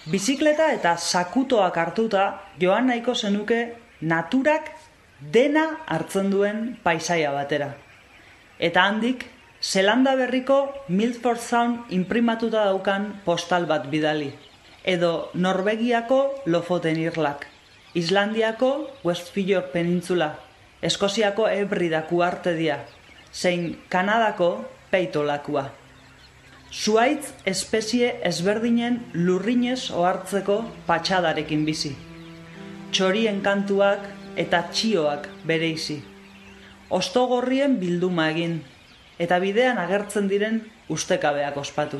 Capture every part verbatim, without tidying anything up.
Bizikleta eta sakutoak hartuta joan nahiko zenuke naturak dena hartzen duen paisaia batera. Eta handik, Zelanda berriko Milford Sound inprimatuta daukan postal bat bidali. Edo Norvegiako Lofoten irlak, Islandiako Westfjord penintzula, Eskoziako Hebridak uhartedia, zein Kanadako peitolakua. Zuhaitz espezie ezberdinen lurrinez ohartzeko patxadarekin bizi. Txorien kantuak eta txioak bereizi. Ostogorrien bilduma egin, eta bidean agertzen diren ustekabeak ospatu.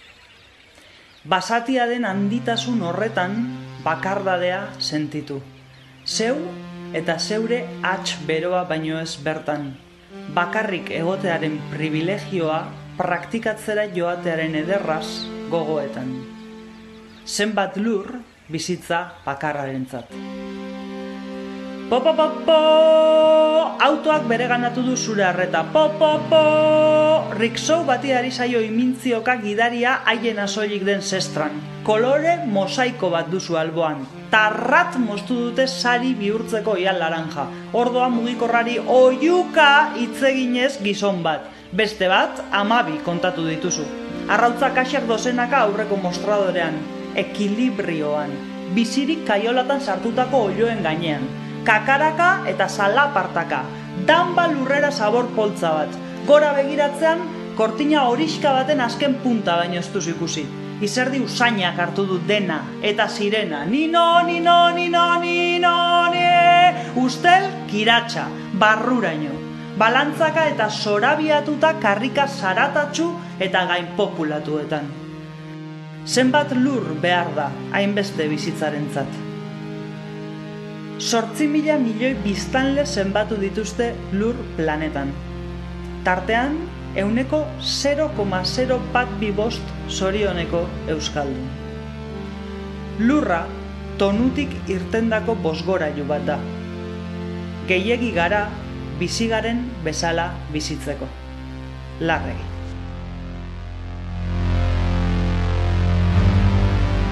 Basatia den handitasun horretan bakardadea sentitu. Zeu eta zeure hats beroa baino ez bertan. Bakarrik egotearen privilegioa praktikatzera joatearen ederraz gogoetan. Zenbat lur bizitza bakarrarentzat. Po, po, po, po, autoak bereganatu du zure arreta. Po, po, po, riksou bati ari zaio imintzioka gidaria haien asoilik den zestran. Kolore mosaiko bat duzu alboan. Tarrat moztu dute sari bihurtzeko ial laranja. Ordoa mugikorrari oiuka hitzeginez gizon bat. Beste bat, amabi kontatu dituzu. Arrautza kaxak dozenaka aurreko mostradorean. Ekilibrioan. Bizirik kaiolatan sartutako oioen gainean. Kakaraka eta salapartaka, danba lurrera zabor poltza bat. Gora begiratzean, kortina horiska baten azken punta baino ez duzu ikusi. Izerdi usainak hartu du dena eta sirena. Nino, nino, nino, nino, nino, ustel kiratxa, barruraino. Balantzaka eta zorabiatuta karrika zaratatsu eta gainpopulatuetan. Zenbat lur behar da, hainbeste bizitzarentzat. Sortzi mila milioi biztanle zenbatu dituzte lur planetan. Tartean, euneko zero koma zero bat bibost zorioneko euskaldun. Lurra tonutik irtendako bosgorailu bat da. Gehiegi gara bizigaren bezala bizitzeko. Larregi.